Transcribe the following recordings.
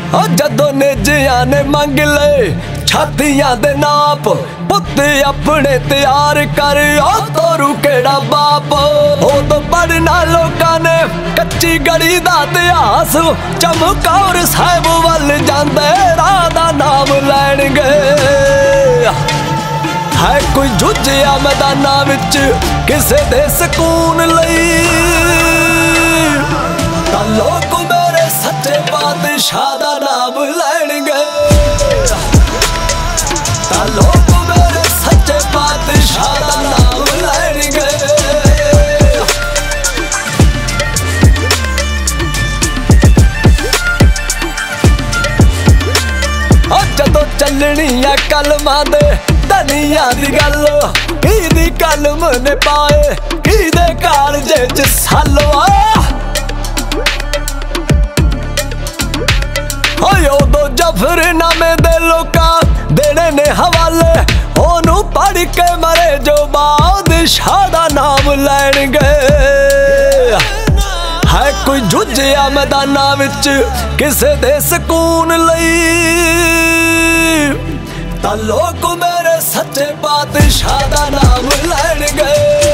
जदों नेजियां ने मंग ले छातियां दे नाप पुत्त अपने तैयार कर तोरू केड़ा बाप तो पढ़ना लोकां ने कच्ची गली दा इतिहास चमकौर साहिब वल जांदे राह दा नाम लैणगे है कोई जुझिया मैदाना विच किसे दे सकून लई तां लोक मेरे सच्चे बादशाह दा नाम लैणगे तां लोक मेरे सच्चे बादशाह दा नाम लैणगे जदों चलनी है कलमा दे धनिया दी गल की कलम ने पाए की कालजे च सालो उदो जफरनामे दे लोकां देने ने हवाले ओनू पढ़ के मरे जो बादशाह दा नाम लैणगे है कोई जुझिया मैदाना विच किसे दे सकून लई तां लोक मेरे सच्चे बादशाह दा नाम लैणगे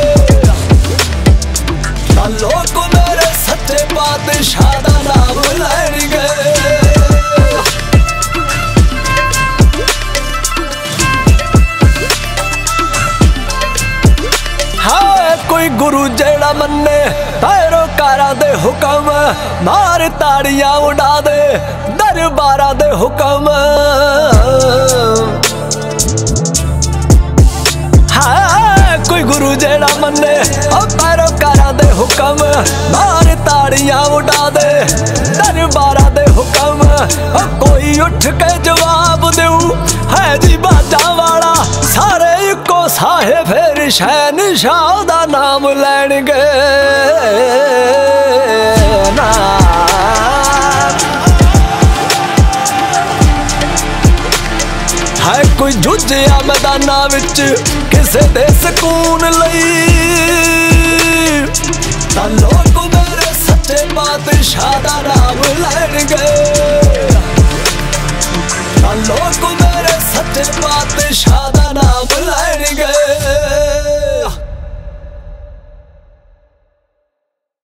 तां लोक मेरे सच्चे बादशाह दा नाम लैणगे कोई गुरु जेड़ा मन्ने पैरोकारा दे हुक्म मार ताड़ियां उड़ा दे दरबारा दे हुक्म कोई गुरु जेड़ा मन्ने पैरोकारा दे हुक्म मार ताड़ियां उड़ा दे दरबारा दे हुक्म कोई उठ के जवाब देऊ है जी बाजा वाला सारे इको साहे फिर शहनशाह दा नाम लैणगे है कोई जुझिया मैदाना विच किसे दे सकून लई तां लोक मेरे सच्चे बादशाह दा नाम लैणगे।